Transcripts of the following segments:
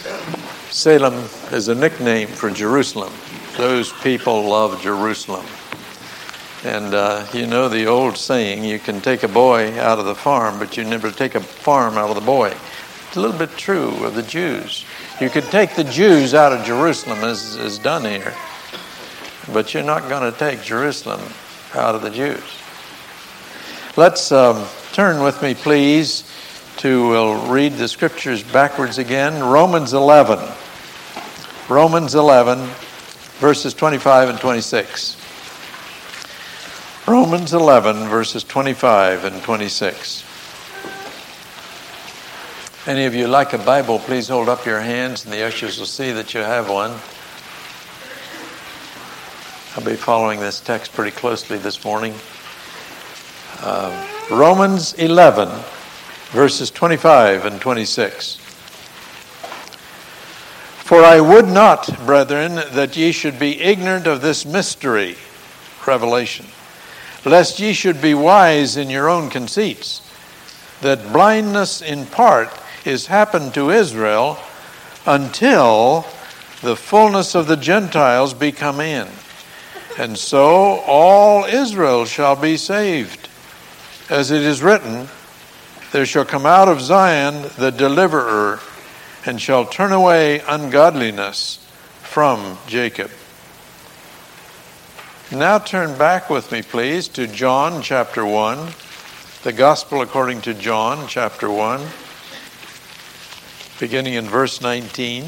Salem is a nickname for Jerusalem. Those people love Jerusalem. And you know the old saying, you can take a boy out of the farm, but you never take a farm out of the boy. It's a little bit true of the Jews. You could take the Jews out of Jerusalem, as is done here, but you're not going to take Jerusalem out of the Jews. Let's turn with me, please, we'll read the scriptures backwards again. Romans 11, verses 25 and 26. Romans 11, verses 25 and 26. Any of you like a Bible, please hold up your hands and the ushers will see that you have one. I'll be following this text pretty closely this morning. Romans 11, verses 25 and 26. For I would not, brethren, that ye should be ignorant of this mystery, revelation, lest ye should be wise in your own conceits, that blindness in part is happened to Israel until the fullness of the Gentiles be come in. And so all Israel shall be saved. As it is written, there shall come out of Zion the deliverer, and shall turn away ungodliness from Jacob. Now turn back with me, please, to John chapter 1, the Gospel according to John chapter 1, beginning in verse 19.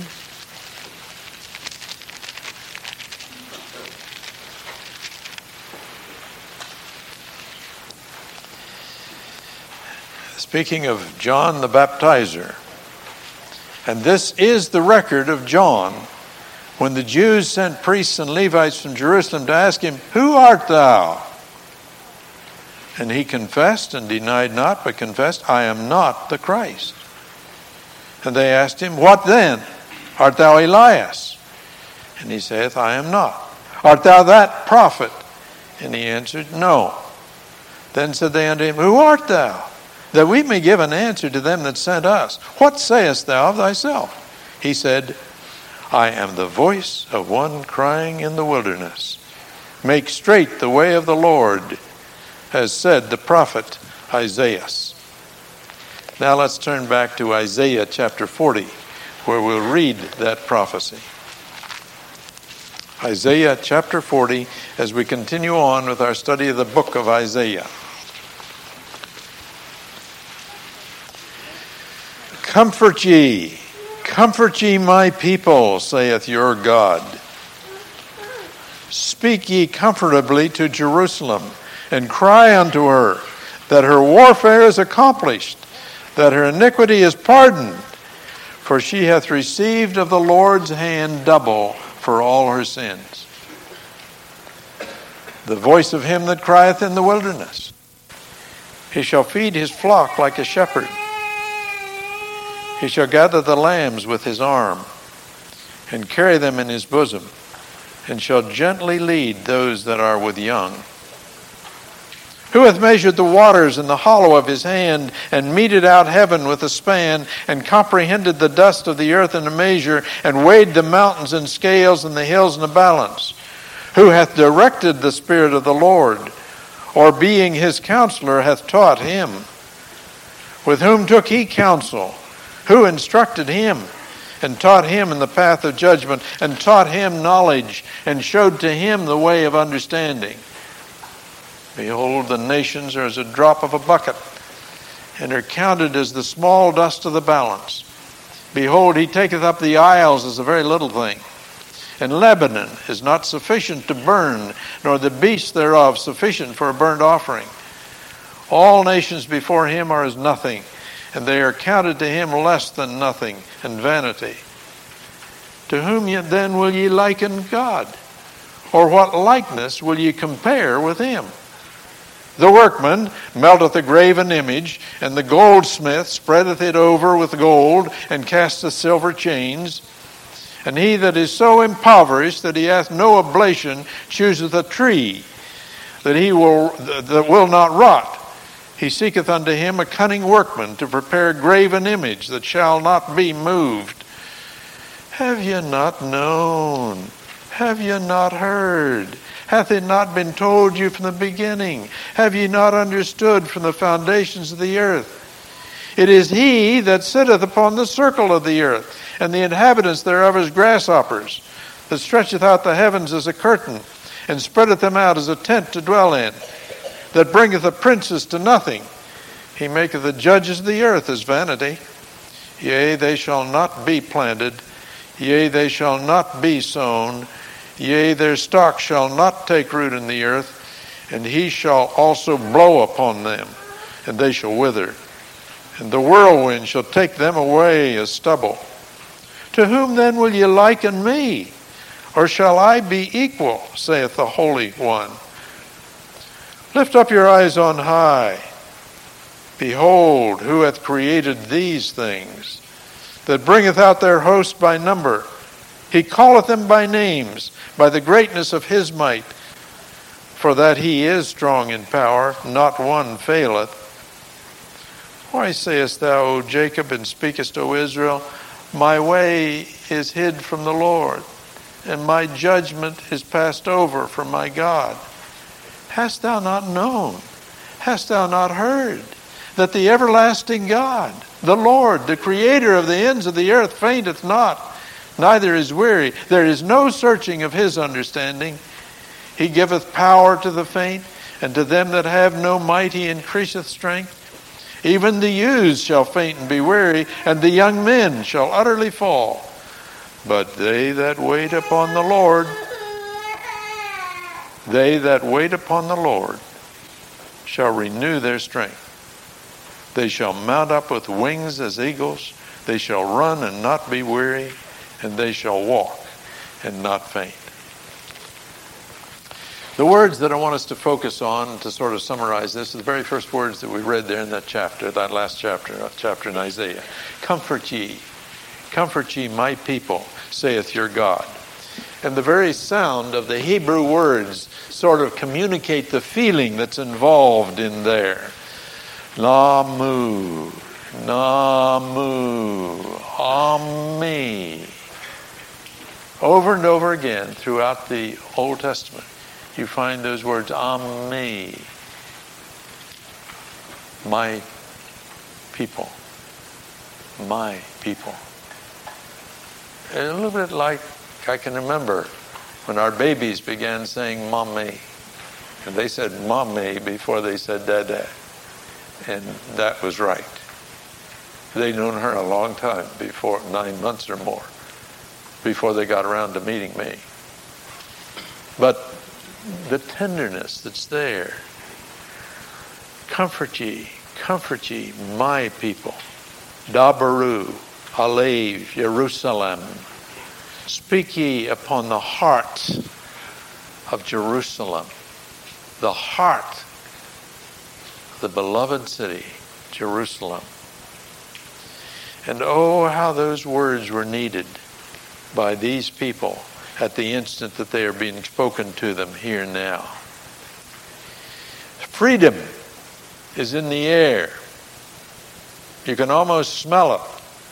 Speaking of John the Baptizer, and this is the record of John, when the Jews sent priests and Levites from Jerusalem to ask him, Who art thou? And he confessed and denied not, but confessed, I am not the Christ. And they asked him, What then? Art thou Elias? And he saith, I am not. Art thou that prophet? And he answered, No. Then said they unto him, Who art thou? That we may give an answer to them that sent us. What sayest thou of thyself? He said, I am the voice of one crying in the wilderness. Make straight the way of the Lord, as said the prophet Isaiah. Now let's turn back to Isaiah chapter 40, where we'll read that prophecy. Isaiah chapter 40, as we continue on with our study of the book of Isaiah. Comfort ye my people, saith your God. Speak ye comfortably to Jerusalem, and cry unto her, that her warfare is accomplished, that her iniquity is pardoned, for she hath received of the Lord's hand double for all her sins. The voice of him that crieth in the wilderness. He shall feed his flock like a shepherd. He shall gather the lambs with his arm, and carry them in his bosom, and shall gently lead those that are with young. Who hath measured the waters in the hollow of his hand, and meted out heaven with a span, and comprehended the dust of the earth in a measure, and weighed the mountains in scales, and the hills in a balance? Who hath directed the Spirit of the Lord, or being his counselor hath taught him? With whom took he counsel? Who instructed him, and taught him in the path of judgment, and taught him knowledge, and showed to him the way of understanding? Behold, the nations are as a drop of a bucket, and are counted as the small dust of the balance. Behold, he taketh up the isles as a very little thing. And Lebanon is not sufficient to burn, nor the beasts thereof sufficient for a burnt offering. All nations before him are as nothing, and they are counted to him less than nothing, and vanity. To whom yet then will ye liken God? Or what likeness will ye compare with him? The workman melteth a graven image, and the goldsmith spreadeth it over with gold, and casteth silver chains. And he that is so impoverished that he hath no oblation chooseth a tree that will not rot. He seeketh unto him a cunning workman to prepare a graven image that shall not be moved. Have you not known? Have you not heard? Hath it not been told you from the beginning? Have ye not understood from the foundations of the earth? It is he that sitteth upon the circle of the earth, and the inhabitants thereof as grasshoppers, that stretcheth out the heavens as a curtain, and spreadeth them out as a tent to dwell in, that bringeth the princes to nothing. He maketh the judges of the earth as vanity. Yea, they shall not be planted. Yea, they shall not be sown. Yea, their stock shall not take root in the earth, and he shall also blow upon them, and they shall wither. And the whirlwind shall take them away as stubble. To whom then will ye liken me? Or shall I be equal, saith the Holy One? Lift up your eyes on high. Behold, who hath created these things, that bringeth out their host by number. He calleth them by names, by the greatness of his might. For that he is strong in power, not one faileth. Why sayest thou, O Jacob, and speakest, O Israel, my way is hid from the Lord, and my judgment is passed over from my God? Hast thou not known? Hast thou not heard? That the everlasting God, the Lord, the creator of the ends of the earth, fainteth not, neither is weary. There is no searching of his understanding. He giveth power to the faint, and to them that have no might he increaseth strength. Even the youths shall faint and be weary, and the young men shall utterly fall. But they that wait upon the Lord, shall renew their strength. They shall mount up with wings as eagles. They shall run and not be weary, and they shall walk and not faint. The words that I want us to focus on to sort of summarize this are the very first words that we read there in that chapter, that last chapter in Isaiah. Comfort ye, my people, saith your God. And the very sound of the Hebrew words sort of communicate the feeling that's involved in there. Namu, Namu, Ami. Over and over again throughout the Old Testament, you find those words, Ami, my people, my people. And a little bit like I can remember when our babies began saying mommy, and they said mommy before they said dada, and that was right. They'd known her a long time before, 9 months or more, before they got around to meeting me. But the tenderness that's there. Comfort ye, my people. Dabaru, Alev, Jerusalem. Speak ye upon the heart of Jerusalem, the heart of the beloved city, Jerusalem. And oh, how those words were needed by these people at the instant that they are being spoken to them here now. Freedom is in the air. You can almost smell it.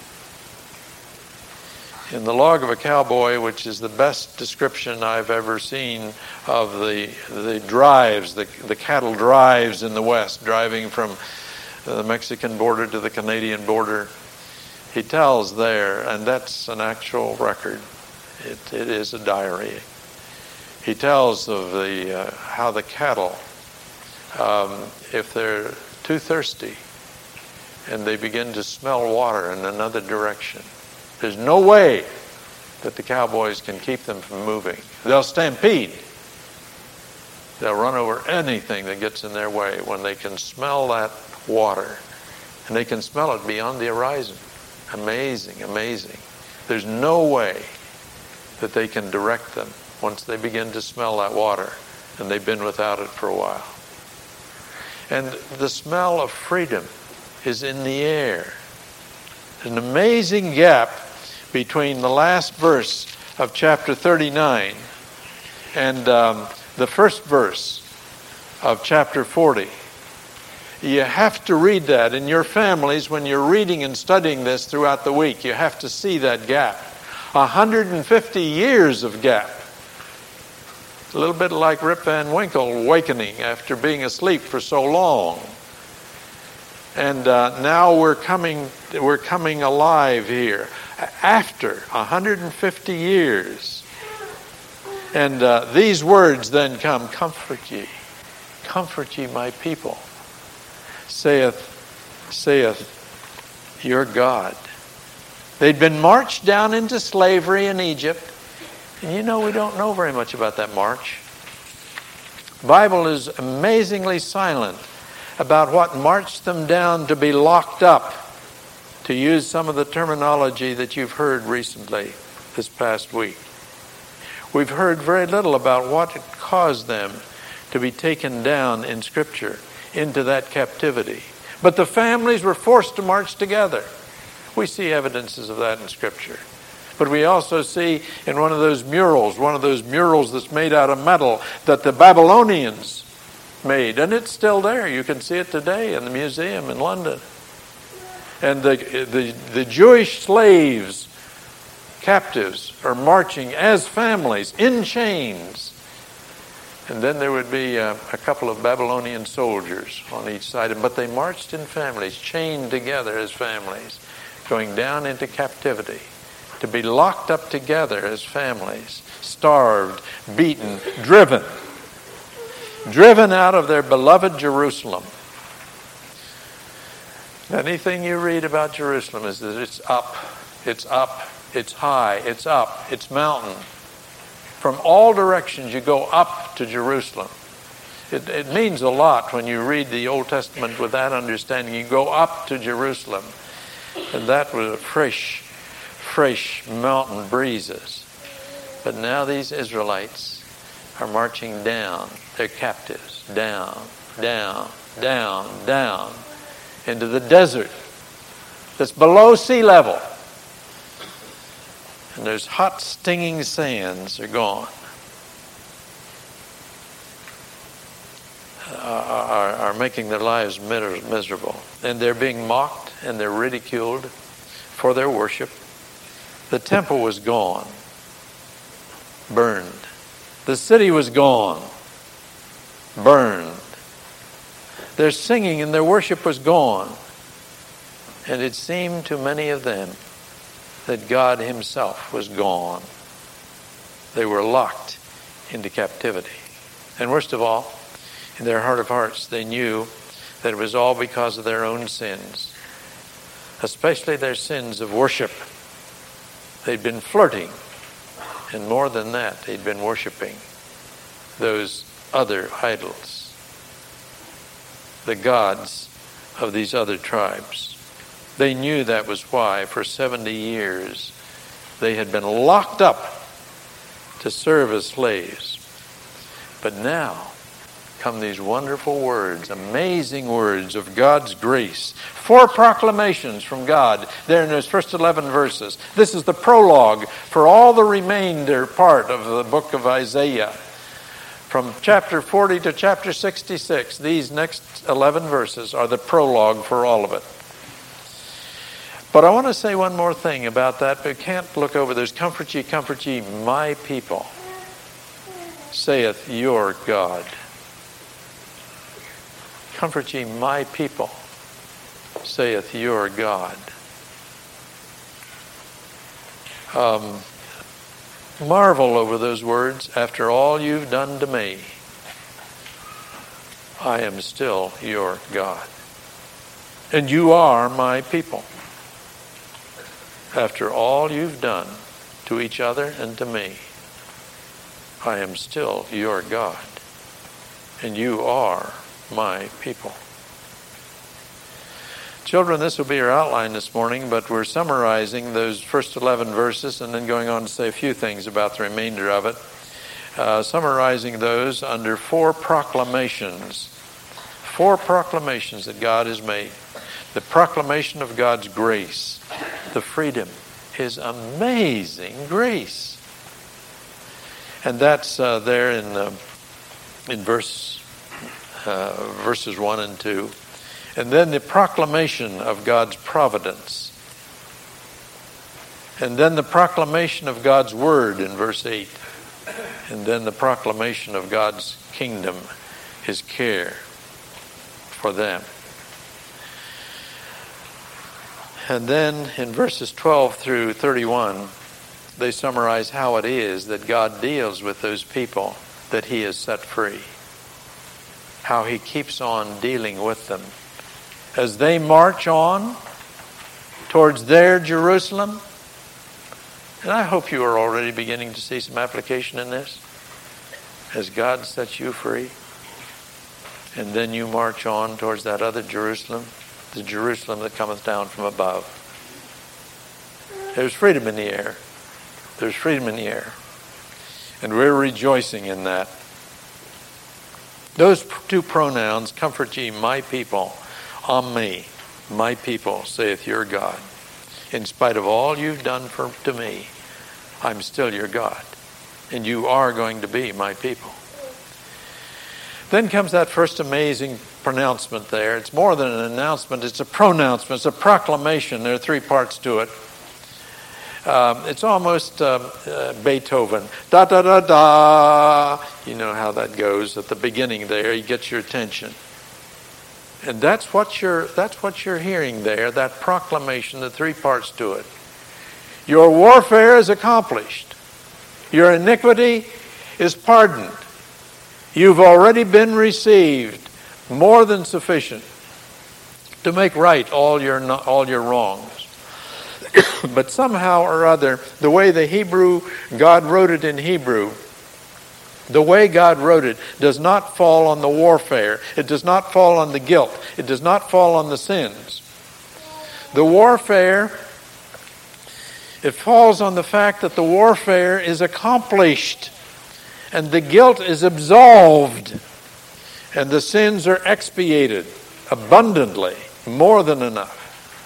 In The Log of a Cowboy, which is the best description I've ever seen of the drives, the cattle drives in the West, driving from the Mexican border to the Canadian border, he tells there, and that's an actual record, it is a diary. He tells of how the cattle, if they're too thirsty and they begin to smell water in another direction, there's no way that the cowboys can keep them from moving. They'll stampede. They'll run over anything that gets in their way when they can smell that water. And they can smell it beyond the horizon. Amazing, amazing. There's no way that they can direct them once they begin to smell that water and they've been without it for a while. And the smell of freedom is in the air. An amazing gap between the last verse of chapter 39 and the first verse of chapter 40. You have to read that in your families when you're reading and studying this throughout the week. You have to see that gap. 150 years of gap. A little bit like Rip Van Winkle awakening after being asleep for so long. And now we're coming alive here after 150 years. And these words then come, comfort ye my people, saith your God. They'd been marched down into slavery in Egypt. And you know, we don't know very much about that march. The Bible is amazingly silent about what marched them down to be locked up, to use some of the terminology that you've heard recently this past week. We've heard very little about what caused them to be taken down in Scripture into that captivity. But the families were forced to march together. We see evidences of that in Scripture. But we also see in one of those murals that's made out of metal that the Babylonians made. And it's still there. You can see it today in the museum in London. And the Jewish slaves, captives, are marching as families in chains. And then there would be a couple of Babylonian soldiers on each side. But they marched in families, chained together as families, going down into captivity, to be locked up together as families, starved, beaten, driven out of their beloved Jerusalem. Anything you read about Jerusalem is that it's up, it's high, it's up, it's mountain. From all directions you go up to Jerusalem. It means a lot when you read the Old Testament with that understanding. You go up to Jerusalem. And that was fresh mountain breezes. But now these Israelites are marching down. They're captives. Down into the desert that's below sea level. And those hot, stinging sands are gone. Are making their lives miserable. And they're being mocked and they're ridiculed for their worship. The temple was gone, burned. The city was gone, burned. Their singing and their worship was gone. And it seemed to many of them that God himself was gone. They were locked into captivity. And worst of all, in their heart of hearts, they knew that it was all because of their own sins, especially their sins of worship. They'd been flirting, and more than that, they'd been worshiping those other idols, the gods of these other tribes. They knew that was why for 70 years they had been locked up to serve as slaves. But now come these wonderful words, amazing words of God's grace. 4 proclamations from God there in those first 11 verses. This is the prologue for all the remainder part of the book of Isaiah. From chapter 40 to chapter 66, these next 11 verses are the prologue for all of it. But I want to say one more thing about that, but can't look over those. Comfort ye, my people, saith your God. Comfort ye, my people, saith your God. Marvel over those words. After all you've done to me, I am still your God. And you are my people. After all you've done to each other and to me, I am still your God. And you are my people. Children, this will be our outline this morning, but we're summarizing those first 11 verses and then going on to say a few things about the remainder of it. Summarizing those under 4 proclamations. 4 proclamations that God has made. The proclamation of God's grace, the freedom, His amazing grace. And that's there in verses 1 and 2. And then the proclamation of God's providence. And then the proclamation of God's word in verse 8. And then the proclamation of God's kingdom, his care for them. And then in verses 12 through 31, they summarize how it is that God deals with those people that he has set free. How he keeps on dealing with them. As they march on towards their Jerusalem. And I hope you are already beginning to see some application in this. As God sets you free. And then you march on towards that other Jerusalem. The Jerusalem that cometh down from above. There's freedom in the air. There's freedom in the air. And we're rejoicing in that. Those two pronouns, comfort ye my people, me, my people, saith your God. In spite of all you've done to me, I'm still your God. And you are going to be my people. Then comes that first amazing pronouncement there. It's more than an announcement. It's a pronouncement. It's a proclamation. There are three parts to it. It's almost Beethoven. Da, da, da, da. You know how that goes at the beginning there. He gets your attention. And that's what you're hearing there, that proclamation, the three parts to it. Your warfare is accomplished. Your iniquity is pardoned. You've already been received, more than sufficient to make right all your wrongs. But somehow or other, the way God wrote it in Hebrew, the way God wrote it does not fall on the warfare. It does not fall on the guilt. It does not fall on the sins. The warfare, it falls on the fact that the warfare is accomplished and the guilt is absolved and the sins are expiated abundantly, more than enough.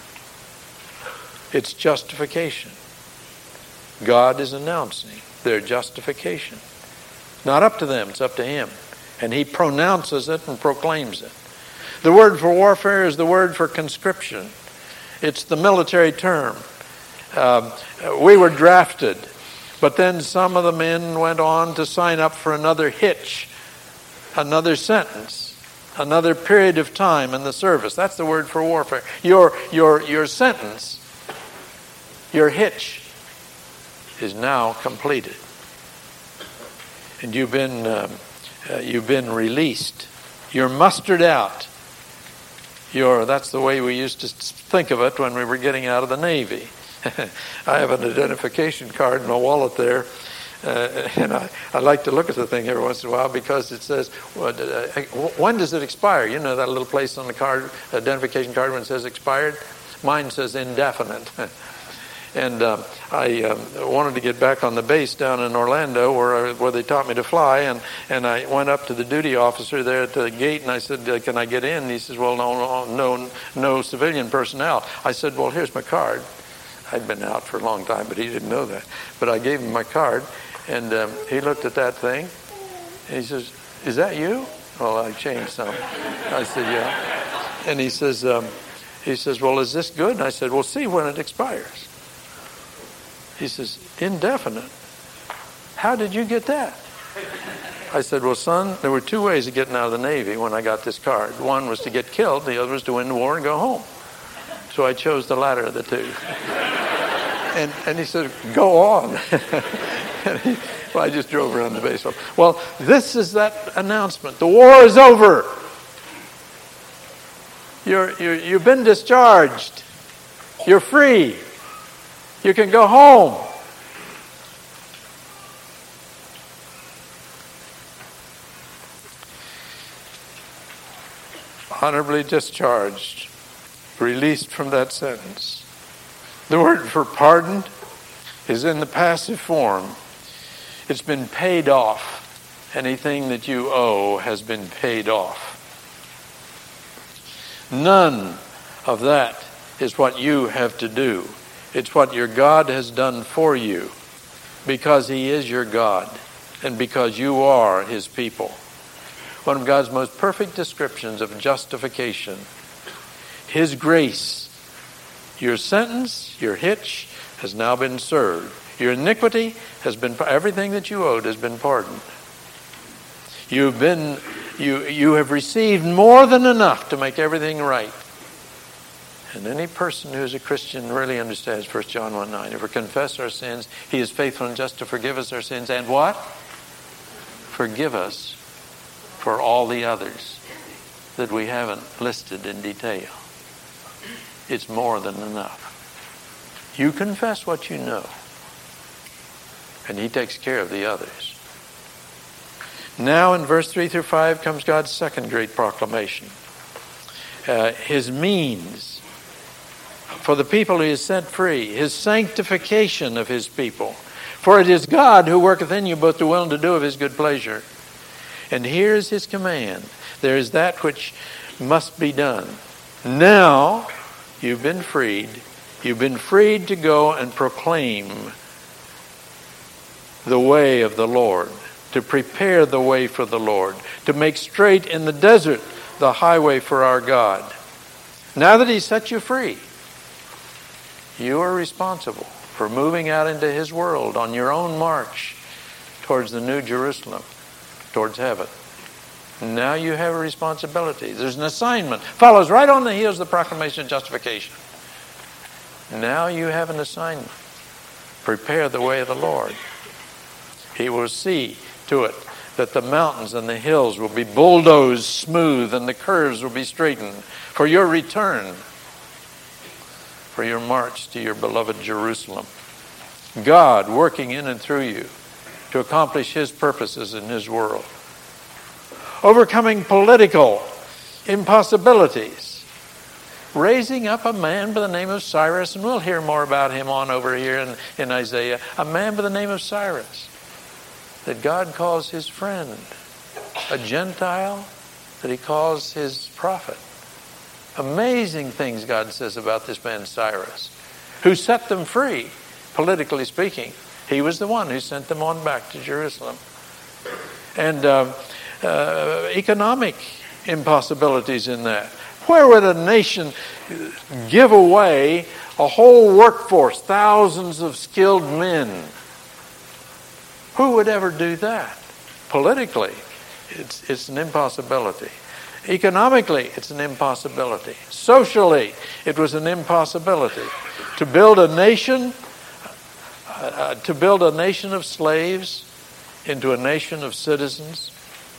It's justification. God is announcing their justification. Not up to them, it's up to him. And he pronounces it and proclaims it. The word for warfare is the word for conscription. It's the military term. We were drafted, but then some of the men went on to sign up for another hitch, another sentence, another period of time in the service. That's the word for warfare. Your sentence, your hitch, is now completed. And you've been released. You're mustered out. That's the way we used to think of it when we were getting out of the Navy. I have an identification card in my wallet there, and I like to look at the thing every once in a while because it says, when does it expire? You know that little place on the card, identification card, when it says expired? Mine says indefinite. And I wanted to get back on the base down in Orlando where they taught me to fly, and I went up to the duty officer there at the gate, and I said, can I get in? And he says, well, no civilian personnel. I said, well, here's my card. I'd been out for a long time, but he didn't know that. But I gave him my card, and he looked at that thing, and he says, is that you? Well, I changed some. I said, yeah. And he says, well, is this good? And I said, well, see when it expires. He says, indefinite. How did you get that? I said, well, son, there were two ways of getting out of the Navy when I got this card. One was to get killed. The other was to win the war and go home. So I chose the latter of the two. And he said, go on. Well, I just drove around the base. Well, this is that announcement. The war is over. You've been discharged. You're free. You can go home. Honorably discharged, released from that sentence. The word for pardoned is in the passive form. It's been paid off. Anything that you owe has been paid off. None of that is what you have to do. It's what your God has done for you because he is your God and because you are his people. One of God's most perfect descriptions of justification. His grace, your sentence, your hitch, has now been served. Your iniquity has been, everything that you owed has been pardoned. You have received more than enough to make everything right. And any person who is a Christian really understands 1 John 1:9. If we confess our sins, He is faithful and just to forgive us our sins. And what? Forgive us for all the others that we haven't listed in detail. It's more than enough. You confess what you know, and He takes care of the others. Now in verse 3 through 5 comes God's second great proclamation. His means for the people He has set free, His sanctification of His people. For it is God who worketh in you both to will and to do of His good pleasure. And here is His command. There is that which must be done. Now you've been freed. You've been freed to go and proclaim the way of the Lord, to prepare the way for the Lord, to make straight in the desert the highway for our God. Now that He set you free, you are responsible for moving out into His world on your own march towards the New Jerusalem, towards heaven. Now you have a responsibility. There's an assignment. Follows right on the heels of the proclamation of justification. Now you have an assignment. Prepare the way of the Lord. He will see to it that the mountains and the hills will be bulldozed smooth and the curves will be straightened for your return, for your march to your beloved Jerusalem. God working in and through you to accomplish His purposes in His world. Overcoming political impossibilities. Raising up a man by the name of Cyrus, and we'll hear more about him on over here in Isaiah. A man by the name of Cyrus that God calls His friend. A Gentile that He calls His prophet. Amazing things God says about this man Cyrus, who set them free, politically speaking. He was the one who sent them on back to Jerusalem. And economic impossibilities in that. Where would a nation give away a whole workforce, thousands of skilled men? Who would ever do that? Politically, it's an impossibility. Economically, it's an impossibility. Socially, it was an impossibility. To build a nation of slaves into a nation of citizens,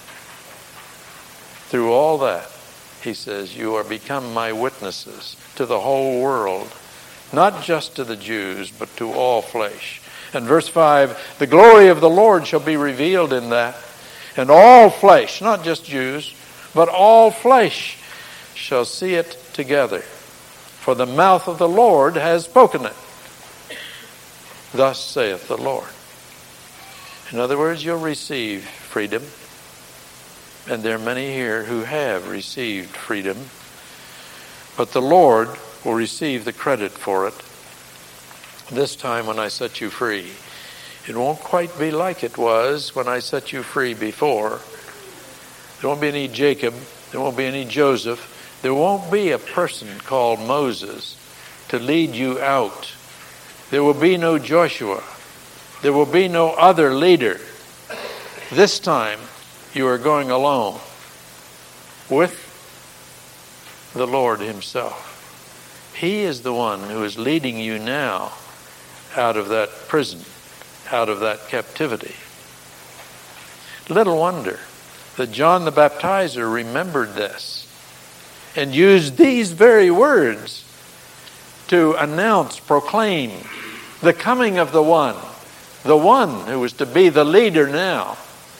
through all that, He says, you are become my witnesses to the whole world, not just to the Jews, but to all flesh. And verse 5, the glory of the Lord shall be revealed in that, and all flesh, not just Jews, but all flesh shall see it together. For the mouth of the Lord has spoken it. Thus saith the Lord. In other words, you'll receive freedom. And there are many here who have received freedom. But the Lord will receive the credit for it. This time when I set you free, it won't quite be like it was when I set you free before. There won't be any Jacob. There won't be any Joseph. There won't be a person called Moses to lead you out. There will be no Joshua. There will be no other leader. This time you are going alone with the Lord Himself. He is the one who is leading you now out of that prison, out of that captivity. Little wonder that John the Baptizer remembered this and used these very words to announce, proclaim the coming of the one who was to be the leader now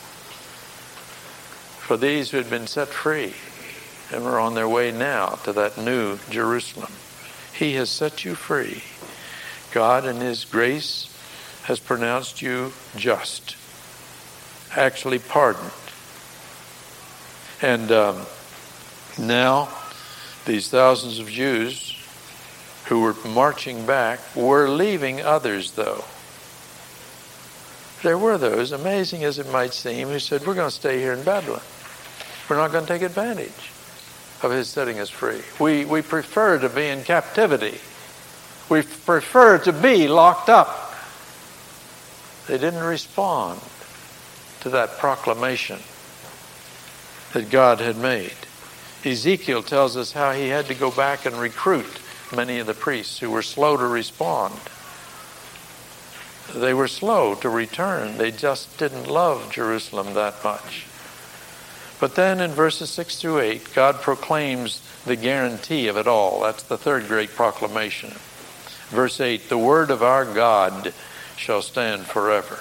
for these who had been set free and were on their way now to that new Jerusalem. He has set you free. God in His grace has pronounced you just, actually pardoned. And now these thousands of Jews who were marching back were leaving others, though. There were those, amazing as it might seem, who said, we're going to stay here in Babylon. We're not going to take advantage of His setting us free. We prefer to be in captivity We prefer to be locked up. They didn't respond to that proclamation that God had made. Ezekiel tells us how he had to go back and recruit many of the priests who were slow to respond. They were slow to return. They just didn't love Jerusalem that much. But then in verses 6 through 8, God proclaims the guarantee of it all. That's the third great proclamation. Verse 8, the word of our God shall stand forever.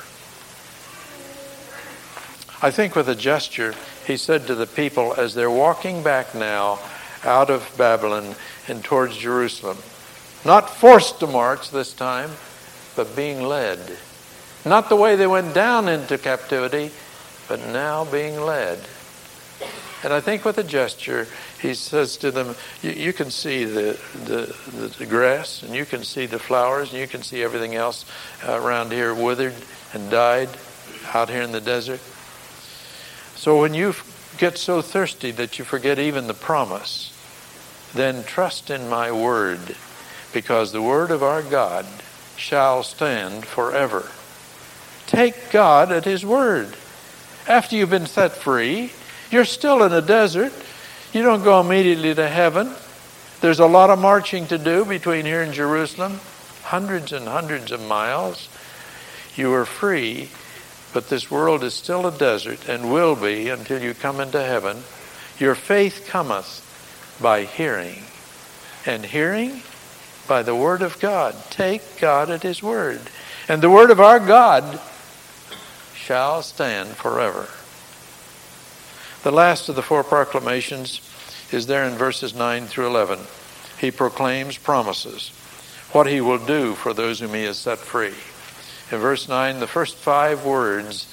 I think with a gesture, he said to the people as they're walking back now out of Babylon and towards Jerusalem, not forced to march this time, but being led. Not the way they went down into captivity, but now being led. And I think with a gesture, he says to them, you can see the grass, and you can see the flowers, and you can see everything else around here withered and died out here in the desert. So when you get so thirsty that you forget even the promise, then trust in my word, because the word of our God shall stand forever. Take God at his word. After you've been set free, you're still in a desert. You don't go immediately to heaven. There's a lot of marching to do between here and Jerusalem, hundreds and hundreds of miles. You are free, but this world is still a desert and will be until you come into heaven. Your faith cometh by hearing, and hearing by the word of God. Take God at his word. And the word of our God shall stand forever. The last of the four proclamations is there in verses 9 through 11. He proclaims promises, what he will do for those whom he has set free. In verse 9, the first five words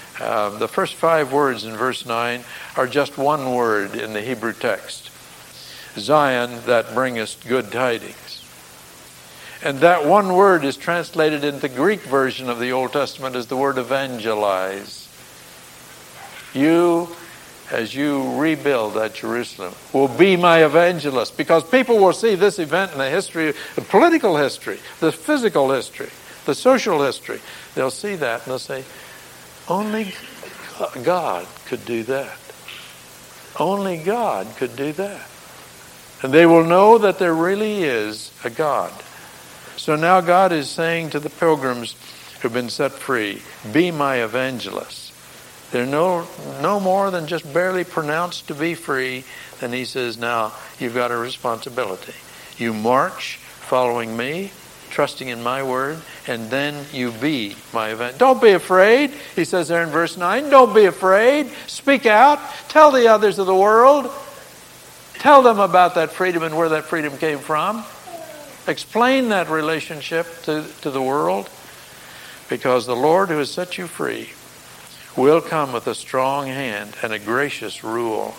in verse 9 are just one word in the Hebrew text. Zion, that bringest good tidings. And that one word is translated in the Greek version of the Old Testament as the word evangelize. You, as you rebuild that Jerusalem, will be my evangelist, because people will see this event in the history, the political history, the physical history, the social history. They'll see that and they'll say, only God could do that. Only God could do that. And they will know that there really is a God. So now God is saying to the pilgrims who've been set free, be my evangelists. They're no more than just barely pronounced to be free. Then he says, now you've got a responsibility. You march following me, trusting in my word, and then you be my event. Don't be afraid, he says there in verse 9. Don't be afraid. Speak out. Tell the others of the world. Tell them about that freedom and where that freedom came from. Explain that relationship to the world, because the Lord who has set you free will come with a strong hand and a gracious rule.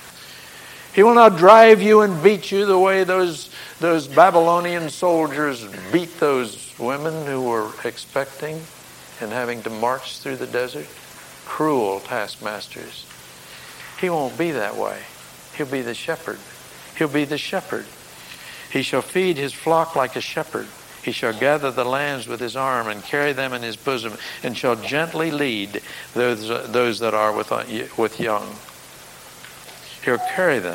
He will not drive you and beat you the way those Babylonian soldiers beat those women who were expecting and having to march through the desert. Cruel taskmasters. He won't be that way. He'll be the shepherd. He'll be the shepherd. He shall feed his flock like a shepherd. He shall gather the lambs with his arm and carry them in his bosom, and shall gently lead those that are with young. He'll carry them.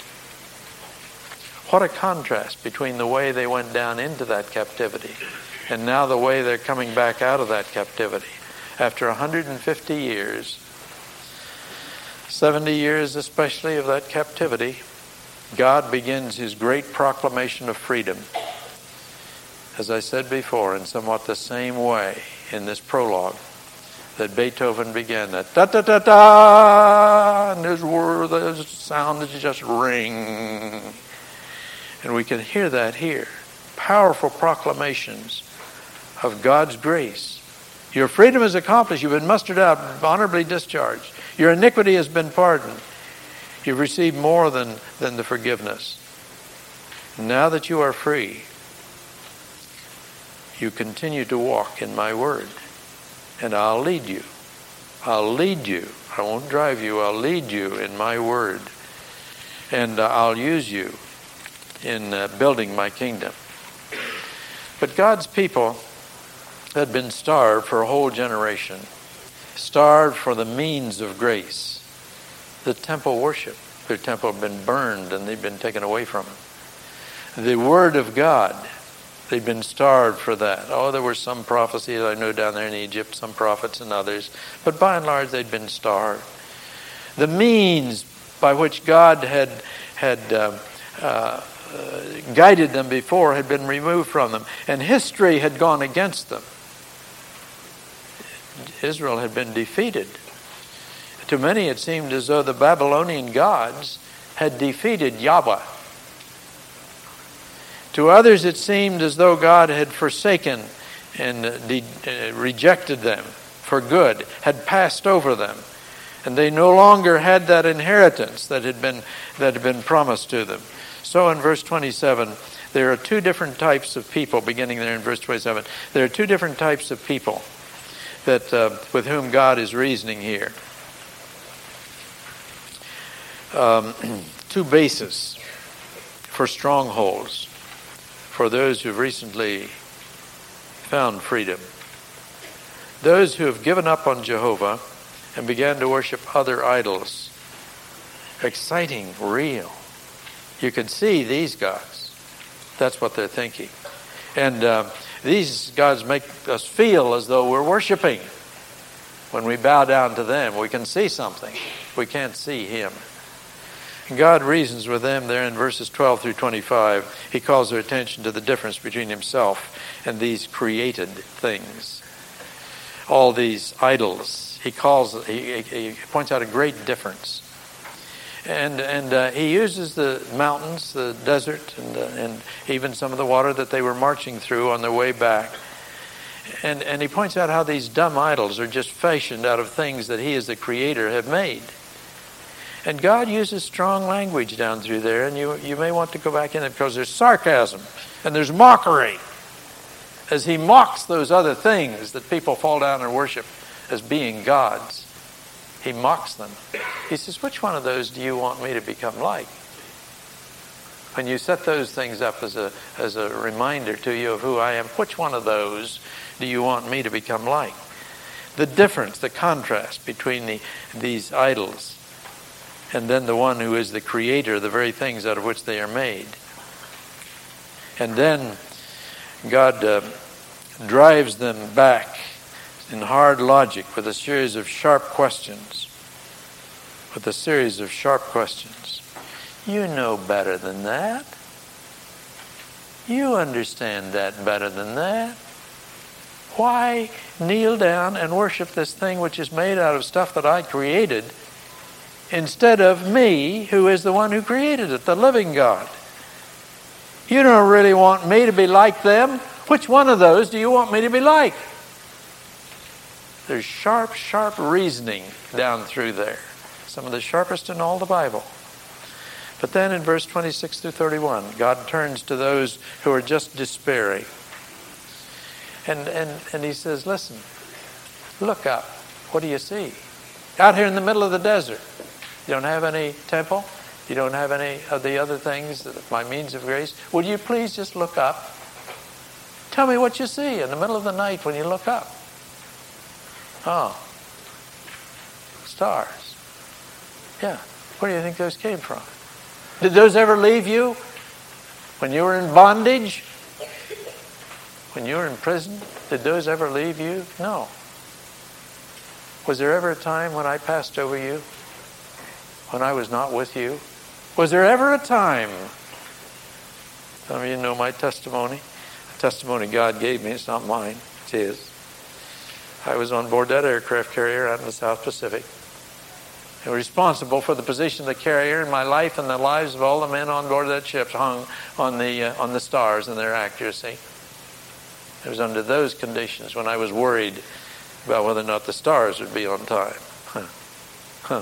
What a contrast between the way they went down into that captivity and now the way they're coming back out of that captivity. After 150 years, 70 years especially of that captivity, God begins his great proclamation of freedom. As I said before, in somewhat the same way in this prologue that Beethoven began, that da-da-da-da, and the sound is just ring. And we can hear that here. Powerful proclamations of God's grace. Your freedom is accomplished. You've been mustered out, honorably discharged. Your iniquity has been pardoned. You've received more than the forgiveness. Now that you are free, you continue to walk in my word. And I'll lead you. I'll lead you. I won't drive you. I'll lead you in my word. And I'll use you in building my kingdom. God's people had been starved for a whole generation, starved for the means of grace, the temple worship. Their temple had been burned and they'd been taken away from them. The Word of God, they'd been starved for that. Oh, there were some prophecies I know down there in Egypt, some prophets and others, but by and large they'd been starved. The means by which God had guided them before had been removed from them, and history had gone against them. Israel had been defeated. To many it seemed as though the Babylonian gods had defeated Yahweh. To others it seemed as though God had forsaken and rejected them for good, had passed over them, and they no longer had that inheritance that had been promised to them. So in verse 27, there are two different types of people, beginning there in verse 27. There are two different types of people that with whom God is reasoning here. Two bases for strongholds for those who've recently found freedom. Those who have given up on Jehovah and began to worship other idols. Exciting, real. You can see these gods. That's what they're thinking. And these gods make us feel as though we're worshiping. When we bow down to them, we can see something. We can't see Him. And God reasons with them there in verses 12 through 25. He calls their attention to the difference between Himself and these created things. All these idols. He points out a great difference. And he uses the mountains, the desert, and even some of the water that they were marching through on their way back. And he points out how these dumb idols are just fashioned out of things that He as the Creator have made. And God uses strong language down through there, and you may want to go back in it because there's sarcasm and there's mockery as He mocks those other things that people fall down and worship as being gods. He mocks them. He says, which one of those do you want me to become like? When you set those things up as a reminder to you of who I am, which one of those do you want me to become like? The difference, the contrast between these idols and then the one who is the Creator, the very things out of which they are made. And then God drives them back in hard logic with a series of sharp questions. You know better than that. You understand that better than that. Why kneel down and worship this thing which is made out of stuff that I created instead of me, who is the one who created it, the living God? You don't really want me to be like them. Which one of those do you want me to be like? There's sharp, sharp reasoning down through there. Some of the sharpest in all the Bible. But then in verse 26 through 31, God turns to those who are just despairing. And He says, listen, look up. What do you see? Out here in the middle of the desert, you don't have any temple. You don't have any of the other things, my means of grace. Would you please just look up? Tell me what you see in the middle of the night when you look up. Oh, stars. Yeah. Where do you think those came from? Did those ever leave you when you were in bondage? When you were in prison? Did those ever leave you? No. Was there ever a time when I passed over you? When I was not with you? Was there ever a time? Some of you know my testimony. The testimony God gave me, it's not mine, it's His. I was on board that aircraft carrier out in the South Pacific. I was responsible for the position of the carrier in my life and the lives of all the men on board that ship hung on the stars and their accuracy. It was under those conditions when I was worried about whether or not the stars would be on time.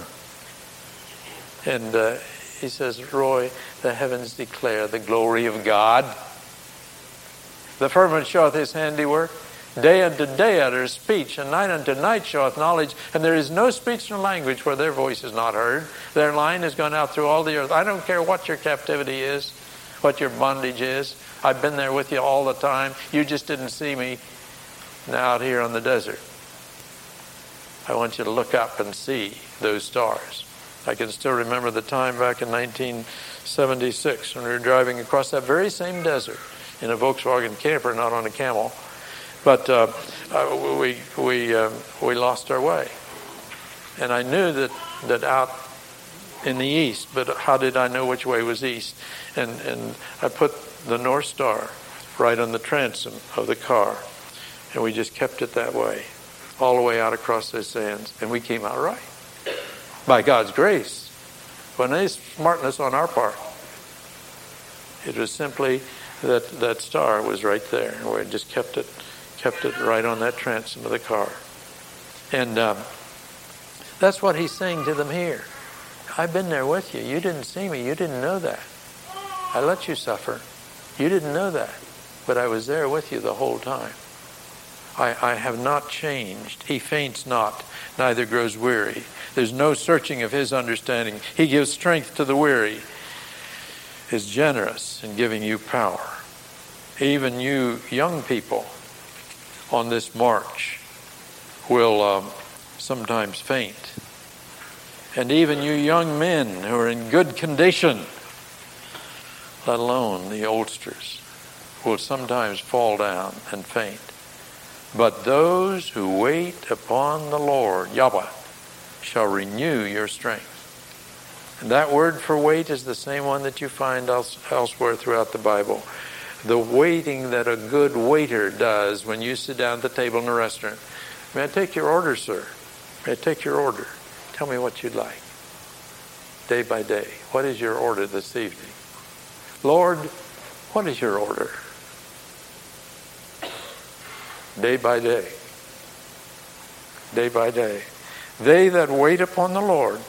And he says, Roy, the heavens declare the glory of God. The firmament showeth His handiwork. Day unto day uttereth speech, and night unto night showeth knowledge. And there is no speech nor language where their voice is not heard. Their line has gone out through all the earth. I don't care what your captivity is. what your bondage is. I've been there with you all the time. You just didn't see me now out here on the desert. I want you to look up and see those stars. I can still remember the time back in 1976 when we were driving across that very same desert in a Volkswagen camper, not on a camel. But we lost our way. And I knew that out in the east, but how did I know which way was east? And I put the North Star right on the transom of the car, and we just kept it that way, all the way out across those sands, and we came out right. By God's grace. When any smartness on our part, it was simply that star was right there, and we just kept it right on that transom of the car. And that's what he's saying to them here. I've been there with you. You didn't see me. You didn't know that. I let you suffer. You didn't know that. But I was there with you the whole time. I have not changed. He faints not, neither grows weary. There's no searching of his understanding. He gives strength to the weary. Is generous in giving you power. Even you young people on this march will sometimes faint. And even you young men who are in good condition, let alone the oldsters, will sometimes fall down and faint. But those who wait upon the Lord, Yahweh, shall renew your strength. And that word for wait is the same one that you find elsewhere throughout the Bible. The waiting that a good waiter does when you sit down at the table in a restaurant. May I take your order, sir? May I take your order? Tell me what you'd like. Day by day. What is your order this evening? Lord, what is your order? Day by day. Day by day. They that wait upon the Lord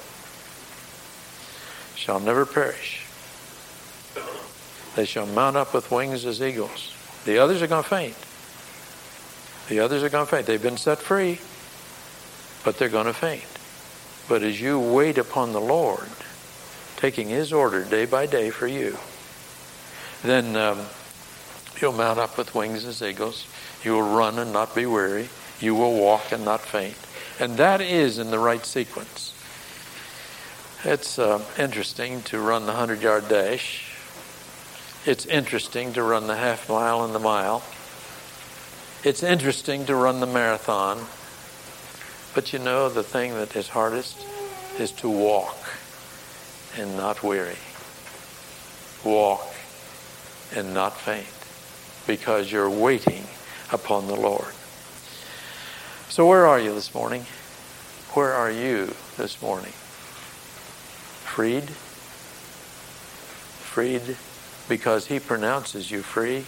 shall never perish. They shall mount up with wings as eagles. The others are going to faint. The others are going to faint. They've been set free, but they're going to faint. But as you wait upon the Lord, taking his order day by day for you, then you'll mount up with wings as eagles. You will run and not be weary. You will walk and not faint. And that is in the right sequence. It's interesting to run the 100-yard dash. It's interesting to run the half mile and the mile. It's interesting to run the marathon. But you know, the thing that is hardest is to walk and not weary. Walk and not faint, because you're waiting upon the Lord. So where are you this morning? Where are you this morning? Freed? Freed because he pronounces you free.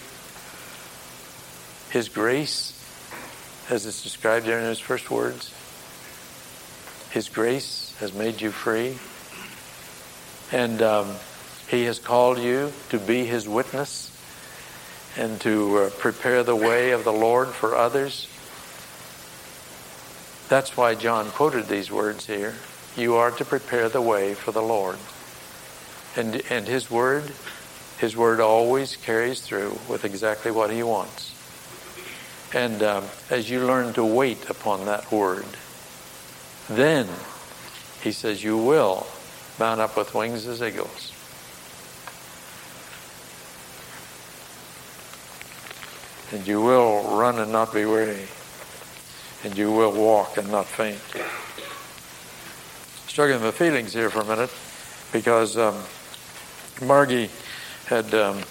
His grace, as it's described there in his first words, his grace has made you free. And he has called you to be his witness and to prepare the way of the Lord for others. That's why John quoted these words here. You are to prepare the way for the Lord. And his word always carries through with exactly what he wants. And as you learn to wait upon that word, then he says you will mount up with wings as eagles. And you will run and not be weary. And you will walk and not faint. Struggling with feelings here for a minute, because Margie had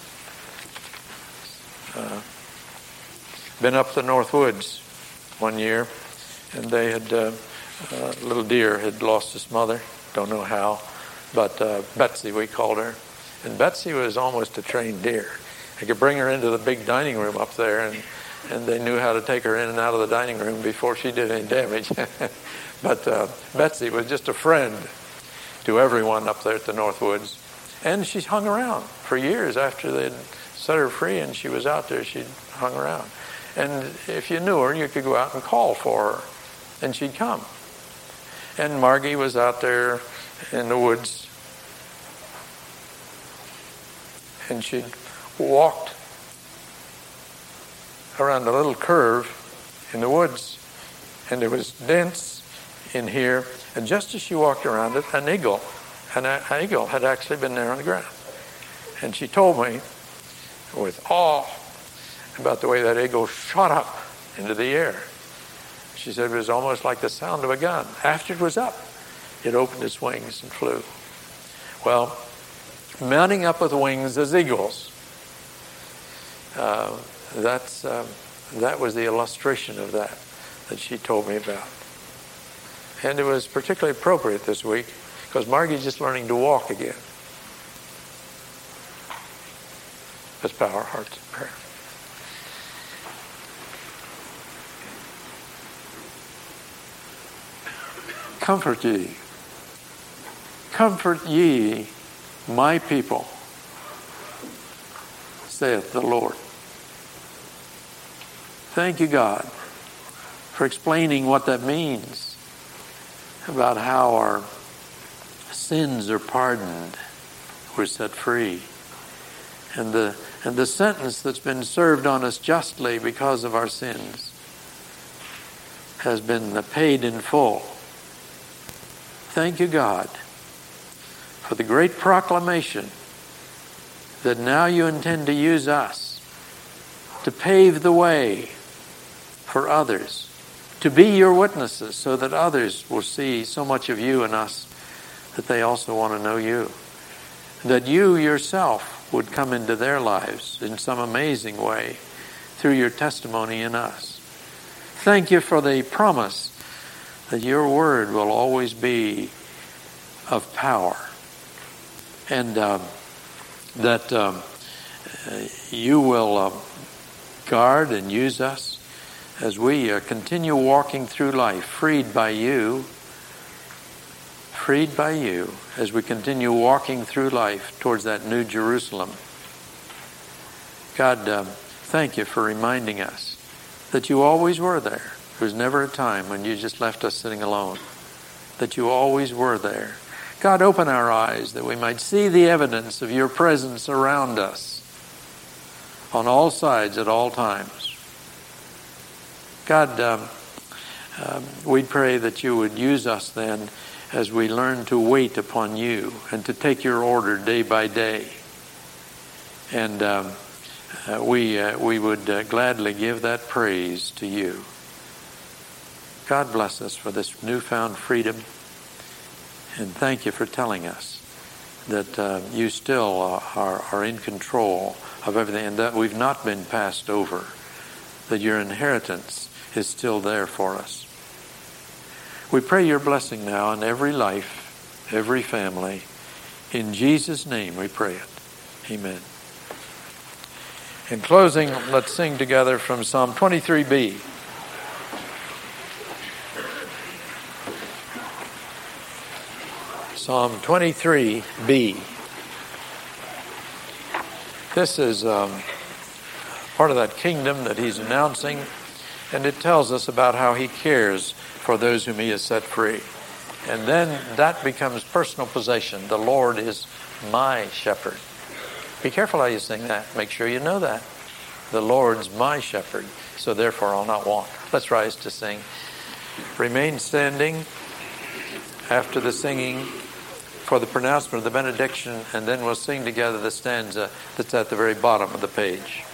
been up the North Woods one year, and they had little deer had lost its mother. Don't know how, but Betsy, we called her, and Betsy was almost a trained deer. They could bring her into the big dining room up there, and they knew how to take her in and out of the dining room before she did any damage. But Betsy was just a friend to everyone up there at the North Woods. And she hung around for years after they'd set her free and she was out there. She hung around. And if you knew her, you could go out and call for her, and she'd come. And Margie was out there in the woods. and she'd walked around a little curve in the woods, and it was dense in here, and just as she walked around it, an eagle had actually been there on the ground. And she told me with awe about the way that eagle shot up into the air. She said it was almost like the sound of a gun. After it was up, it opened its wings and flew. Well, mounting up with wings as eagles, that was the illustration of that she told me about. And it was particularly appropriate this week because Margie's just learning to walk again. Let's bow our hearts in prayer. Comfort ye. Comfort ye, my people, saith the Lord. Thank you, God, for explaining what that means about how our sins are pardoned, we're set free, and the sentence that's been served on us justly because of our sins has been paid in full. Thank you, God, for the great proclamation that now you intend to use us to pave the way for others, to be your witnesses so that others will see so much of you in us that they also want to know you. That you yourself would come into their lives in some amazing way through your testimony in us. Thank you for the promise that your word will always be of power, and that you will guard and use us as we continue walking through life, freed by you, as we continue walking through life towards that new Jerusalem. God, thank you for reminding us that you always were there. There was never a time when you just left us sitting alone, that you always were there. God, open our eyes that we might see the evidence of your presence around us on all sides at all times. God, we pray that you would use us then as we learn to wait upon you and to take your order day by day. And we would gladly give that praise to you. God bless us for this newfound freedom. And thank you for telling us that you still are in control of everything and that we've not been passed over, that your inheritance is still there for us. We pray your blessing now on every life, every family. In Jesus' name we pray it. Amen. In closing, let's sing together from Psalm 23b. Psalm 23b. This is part of that kingdom that he's announcing, and it tells us about how he cares for those whom he has set free. And then that becomes personal possession. The Lord is my shepherd. Be careful how you sing that. Make sure you know that. The Lord's my shepherd, so therefore I'll not want. Let's rise to sing. Remain standing after the singing for the pronouncement of the benediction, and then we'll sing together the stanza that's at the very bottom of the page.